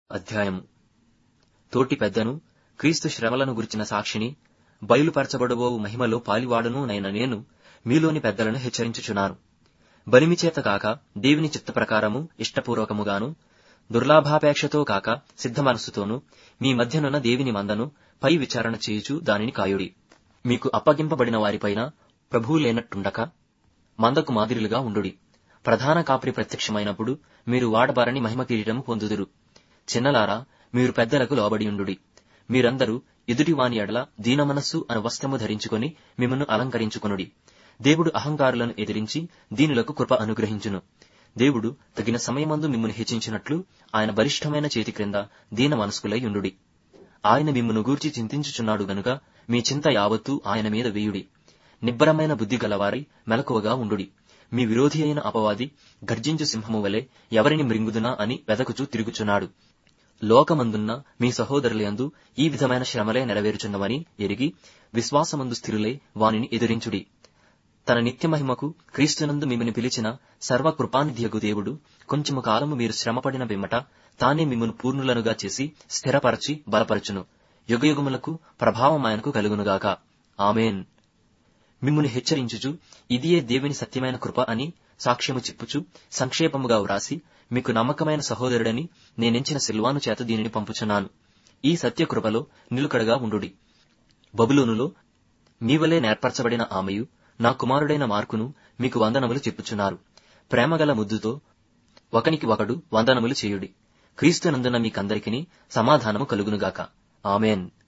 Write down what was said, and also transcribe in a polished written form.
అధ్యాయము. తోటి పెద్దను, క్రీస్తు శ్రమలను గురించిన సాక్షిని, బయలుపరచబడబోవు మహిమలో పాలివాడును నైన నేను మీలోని పెద్దలను హెచ్చరించుచున్నాను. బలిమిచేత కాక దేవుని చిత్త ప్రకారము ఇష్టపూర్వకముగాను, దుర్లాభాపేక్షతో కాక సిద్ధ మనస్సుతోనూ మీ మధ్యనున్న దేవుని మందను పై విచారణ చేయుచు దానిని కాయుడి. మీకు అప్పగింపబడిన వారిపైన ప్రభువు లేనట్టుండక మందకు మాదిరిలుగా ఉండుడి. ప్రధాన కాపరి ప్రత్యక్షమైనప్పుడు మీరు వాడబారని మహిమ కిరీటము పొందుదురు. చిన్నలారా, మీరు పెద్దలకు లోబడియుండుడి. మీరందరూ ఎదుటివాని ఎడల దీనమనస్సు అను వస్త్రము ధరించుకొని మిమ్మను అలంకరించుకొనుడి. దేవుడు అహంకారులను ఎదిరించి దీనులకు కృప అనుగ్రహించును. దేవుడు తగిన సమయమందు మిమ్మను హెచ్చించినట్లు ఆయన బలిష్టమైన చేతి క్రింద దీన మనస్కులై ఉండుడి. ఆయన మిమ్మను గూర్చి చింతించుచున్నాడు గనుక మీ చింత యావత్తూ ఆయన మీద వేయుడి. నిబ్బరమైన బుద్ధి గలవారై మెలకువగా ఉండుడి. మీ విరోధి అయిన అపవాది గర్జించు సింహము వలె ఎవరిని మృంగుదునా అని వెదకుచూ తిరుగుచున్నాడు. లోకమందున్న మీ సహోదరులయందు ఈ విధమైన శ్రమలే నెరవేరుచున్నవని ఎరిగి విశ్వాసమందు స్థిరులై వానిని ఎదిరించుడి. తన నిత్యమహిమకు క్రీస్తునందు మిమ్మల్ని పిలిచిన సర్వకృపానిధియగు దేవుడు కొంచెము కాలము మీరు శ్రమపడిన పిమ్మట తానే మిమ్మను పూర్ణులనుగా చేసి స్థిరపరచి బలపరచును. యుగయుగములకు ప్రభావం ఆయనకు కలుగునుగాక. ఆమేన్. మిమ్మును హెచ్చరించుచు ఇదియే దేవుని సత్యమైన కృప అని సాక్ష్యము చెప్పుచు సంక్షేపముగా వ్రాసి మీకు నమ్మకమైన సహోదరుడని నేనెంచిన సిల్వాను చేత దీనిని పంపుచున్నాను. ఈ సత్యకృపలో నిలుకడగా ఉండుడి. బబులోనులో మీవలే నేర్పరచబడిన ఆమెయు నా కుమారుడైన మార్కును మీకు వందనములు చెప్పుచున్నారు. ప్రేమగల ముద్దుతో ఒకనికి ఒకడు వందనములు చేయుడి. క్రీస్తునందున మీకందరికిని సమాధానము కలుగునుగాక. ఆమేన్.